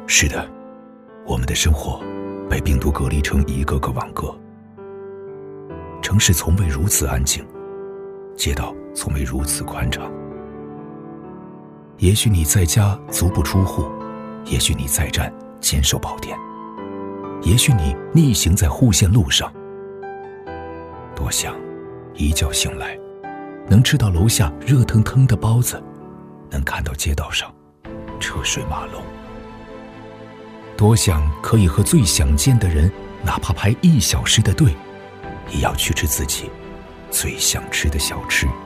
是的，我们的生活被病毒隔离成一个个网格。城市从未如此安静，街道从未如此宽敞。也许你在家足不出户，也许你在站坚守宝殿，也许你逆行在户县路上。多想一觉醒来，能吃到楼下热腾腾的包子，能看到街道上车水马龙。多想可以和最想见的人哪怕排1小时的队，也要去吃自己最想吃的小吃。